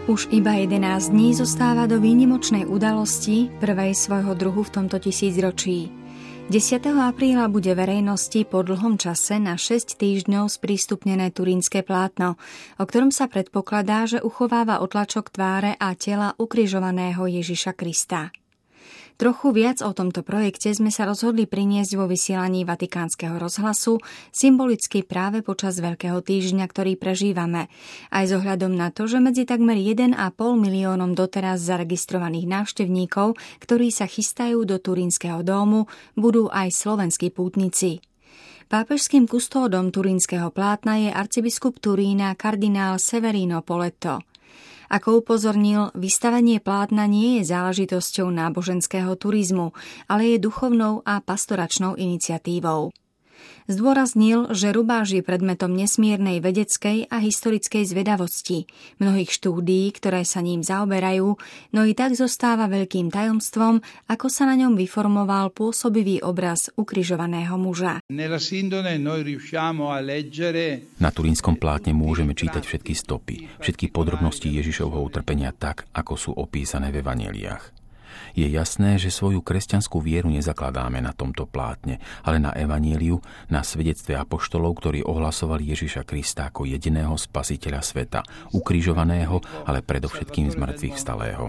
Už iba 11 dní zostáva do výnimočnej udalosti, prvej svojho druhu v tomto tisícročí. 10. apríla bude verejnosti po dlhom čase na 6 týždňov sprístupnené turínske plátno, o ktorom sa predpokladá, že uchováva otlačok tváre a tela ukrižovaného Ježiša Krista. Trochu viac o tomto projekte sme sa rozhodli priniesť vo vysielaní Vatikánskeho rozhlasu symbolicky práve počas Veľkého týždňa, ktorý prežívame, aj s ohľadom na to, že medzi takmer 1,5 miliónom doteraz zaregistrovaných návštevníkov, ktorí sa chystajú do Turínskeho dómu, budú aj slovenskí pútnici. Pápežským kustódom turínskeho plátna je arcibiskup Turína kardinál Severino Poletto. Ako upozornil, vystavenie plátna nie je záležitosťou náboženského turizmu, ale je duchovnou a pastoračnou iniciatívou. Zdôraznil, že rubáž je predmetom nesmiernej vedeckej a historickej zvedavosti, mnohých štúdií, ktoré sa ním zaoberajú, no i tak zostáva veľkým tajomstvom, ako sa na ňom vyformoval pôsobivý obraz ukrižovaného muža. Na turínskom plátne môžeme čítať všetky stopy, všetky podrobnosti Ježišovho utrpenia tak, ako sú opísané v evanjeliách. Je jasné, že svoju kresťanskú vieru nezakladáme na tomto plátne, ale na evanjeliu, na svedectve apoštolov, ktorí ohlasovali Ježiša Krista ako jediného spasiteľa sveta, ukrižovaného, ale predovšetkým z mŕtvych vstalého.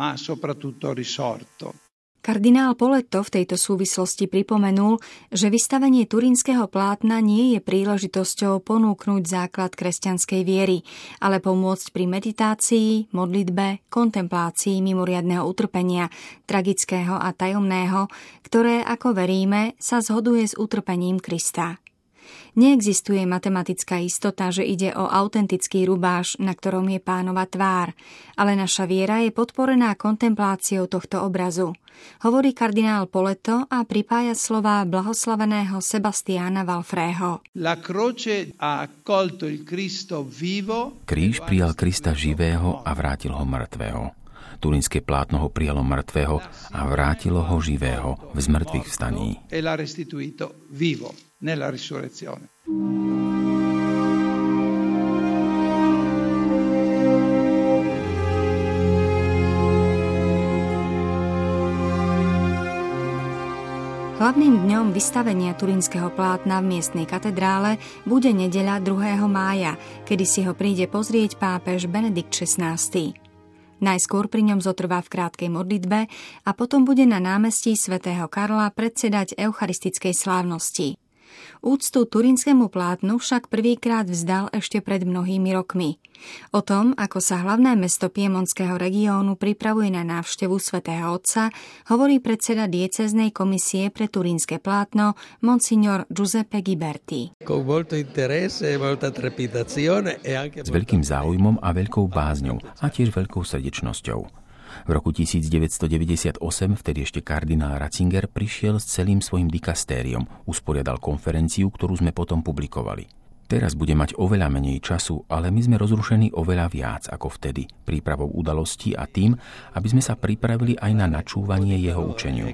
Kardinál Poletto v tejto súvislosti pripomenul, že vystavenie turínskeho plátna nie je príležitosťou ponúknuť základ kresťanskej viery, ale pomôcť pri meditácii, modlitbe, kontemplácii mimoriadneho utrpenia, tragického a tajomného, ktoré, ako veríme, sa zhoduje s utrpením Krista. Neexistuje matematická istota, že ide o autentický rubáš, na ktorom je Pánova tvár, ale naša viera je podporená kontempláciou tohto obrazu, hovorí kardinál Poletto a pripája slová blahoslaveného Sebastiána Valfrého. Kríž prijal Krista živého a vrátil ho mŕtvého. Turínske plátno ho prijalo mŕtvého a vrátilo ho živého v zmrtvých vstaní. Nella risurrezione. Hlavným dňom vystavenia turínskeho plátna v miestnej katedrále bude nedeľa 2. mája, kedy si ho príde pozrieť pápež Benedikt XVI. Najskôr pri ňom zotrvá v krátkej modlitbe a potom bude na námestí svätého Karla predsedať eucharistickej slávnosti. Úctu turínskemu plátnu však prvýkrát vzdal ešte pred mnohými rokmi. O tom, ako sa hlavné mesto piemonského regiónu pripravuje na návštevu svätého Otca, hovorí predseda diecéznej komisie pre turínske plátno Monsignor Giuseppe Ghiberti. S veľkým záujmom a veľkou bázňou a tiež veľkou srdečnosťou. V roku 1998 vtedy ešte kardinál Ratzinger prišiel s celým svojim dikastériom, usporiadal konferenciu, ktorú sme potom publikovali. Teraz bude mať oveľa menej času, ale my sme rozrušení oveľa viac ako vtedy, prípravou udalostí a tým, aby sme sa pripravili aj na načúvanie jeho učeniu.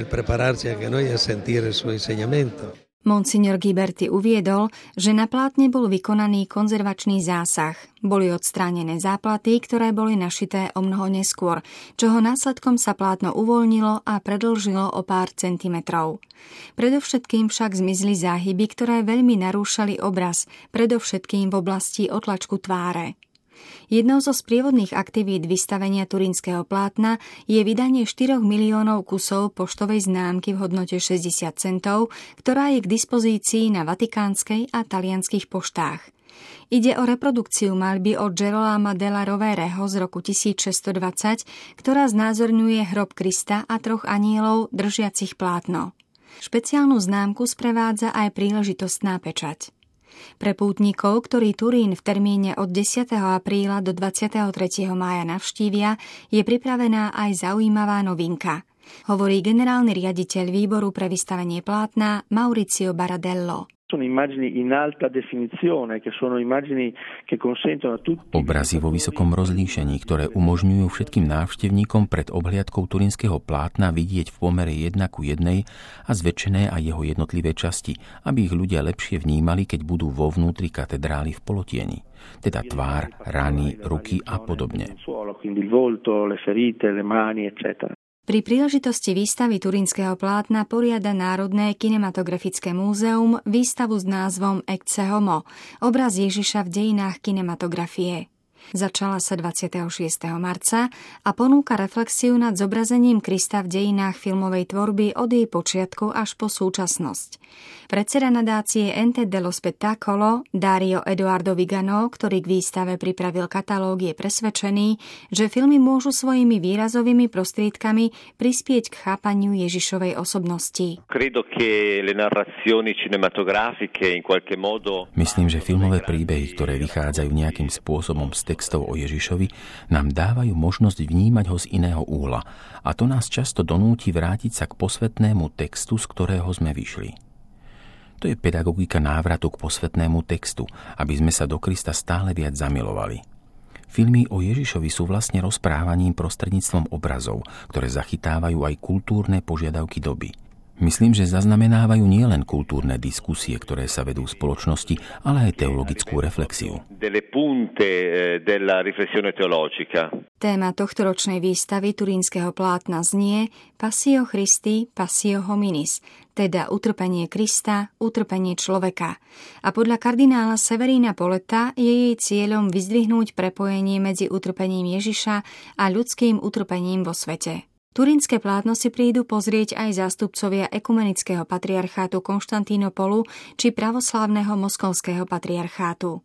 Monsignor Ghiberti uviedol, že na plátne bol vykonaný konzervačný zásah. Boli odstránené záplaty, ktoré boli našité omnoho neskôr, čoho následkom sa plátno uvoľnilo a predĺžilo o pár centimetrov. Predovšetkým však zmizli záhyby, ktoré veľmi narúšali obraz, predovšetkým v oblasti otlačku tváre. Jednou zo sprievodných aktivít vystavenia turínskeho plátna je vydanie 4 miliónov kusov poštovej známky v hodnote 60 centov, ktorá je k dispozícii na vatikánskej a talianskych poštách. Ide o reprodukciu maľby od Gerolama della Rovereho z roku 1620, ktorá znázorňuje hrob Krista a 3 anielov držiacich plátno. Špeciálnu známku sprevádza aj príležitostná pečať. Pre pútnikov, ktorí Turín v termíne od 10. apríla do 23. mája navštívia, je pripravená aj zaujímavá novinka, hovorí generálny riaditeľ výboru pre vystavenie plátna Mauricio Baradello. Obrazy vo vysokom rozlíšení, ktoré umožňujú všetkým návštevníkom pred obhliadkou turínskeho plátna vidieť v pomere 1:1 a zväčšené aj jeho jednotlivé časti, aby ich ľudia lepšie vnímali, keď budú vo vnútri katedrály v polotieni. Teda tvár, rany, ruky a podobne. Pri príležitosti výstavy turínskeho plátna poriada Národné kinematografické múzeum výstavu s názvom Ecce Homo, obraz Ježiša v dejinách kinematografie. Začala sa 26. marca a ponúka reflexiu nad zobrazením Krista v dejinách filmovej tvorby od jej počiatku až po súčasnosť. Predseda nadácie Ente dello Spettacolo Dario Edoardo Vigano, ktorý k výstave pripravil katalóg, je presvedčený, že filmy môžu svojimi výrazovými prostriedkami prispieť k chápaniu Ježišovej osobnosti. Myslím, že filmové príbehy, ktoré vychádzajú nejakým spôsobom z textov o Ježišovi, nám dávajú možnosť vnímať ho z iného úhla a to nás často donúti vrátiť sa k posvätnému textu, z ktorého sme vyšli. To je pedagogika návratu k posvätnému textu, aby sme sa do Krista stále viac zamilovali. Filmy o Ježišovi sú vlastne rozprávaním prostredníctvom obrazov, ktoré zachytávajú aj kultúrne požiadavky doby. Myslím, že zaznamenávajú nielen kultúrne diskusie, ktoré sa vedú v spoločnosti, ale aj teologickú reflexiu. Téma tohtoročnej výstavy turínskeho plátna znie Passio Christi, Passio hominis, teda utrpenie Krista, utrpenie človeka. A podľa kardinála Severína Poleta je jej cieľom vyzdvihnúť prepojenie medzi utrpením Ježiša a ľudským utrpením vo svete. Turínske plátno si prídu pozrieť aj zástupcovia ekumenického patriarchátu Konštantínopolu či pravoslávneho moskovského patriarchátu.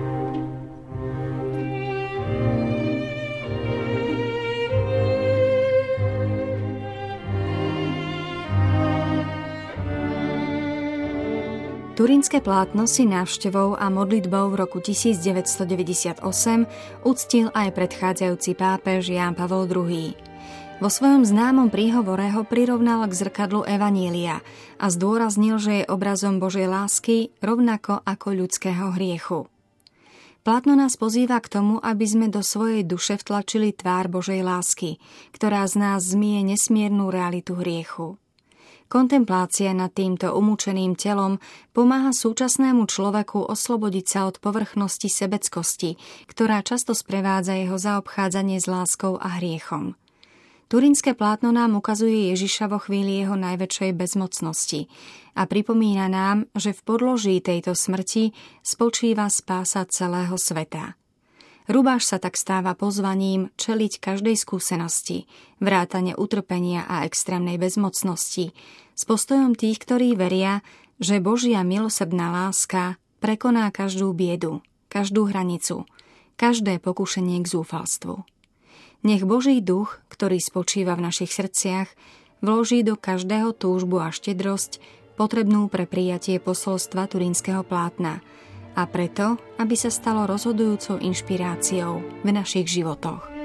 Turínske plátno si návštevou a modlitbou v roku 1998 uctil aj predchádzajúci pápež Ján Pavol II. Vo svojom známom príhovore ho prirovnal k zrkadlu Evanília a zdôraznil, že je obrazom Božej lásky rovnako ako ľudského hriechu. Plátno nás pozýva k tomu, aby sme do svojej duše vtlačili tvár Božej lásky, ktorá z nás zmije nesmiernu realitu hriechu. Kontemplácia nad týmto umúčeným telom pomáha súčasnému človeku oslobodiť sa od povrchnosti sebeckosti, ktorá často sprevádza jeho zaobchádzanie s láskou a hriechom. Turínske plátno nám ukazuje Ježiša vo chvíli jeho najväčšej bezmocnosti a pripomína nám, že v podloží tejto smrti spočíva spása celého sveta. Rubáš sa tak stáva pozvaním čeliť každej skúsenosti, vrátane utrpenia a extrémnej bezmocnosti, s postojom tých, ktorí veria, že Božia milosrdná láska prekoná každú biedu, každú hranicu, každé pokušenie k zúfalstvu. Nech Boží duch, ktorý spočíva v našich srdciach, vloží do každého túžbu a štedrosť potrebnú pre prijatie posolstva turínskeho plátna a preto, aby sa stalo rozhodujúcou inšpiráciou v našich životoch.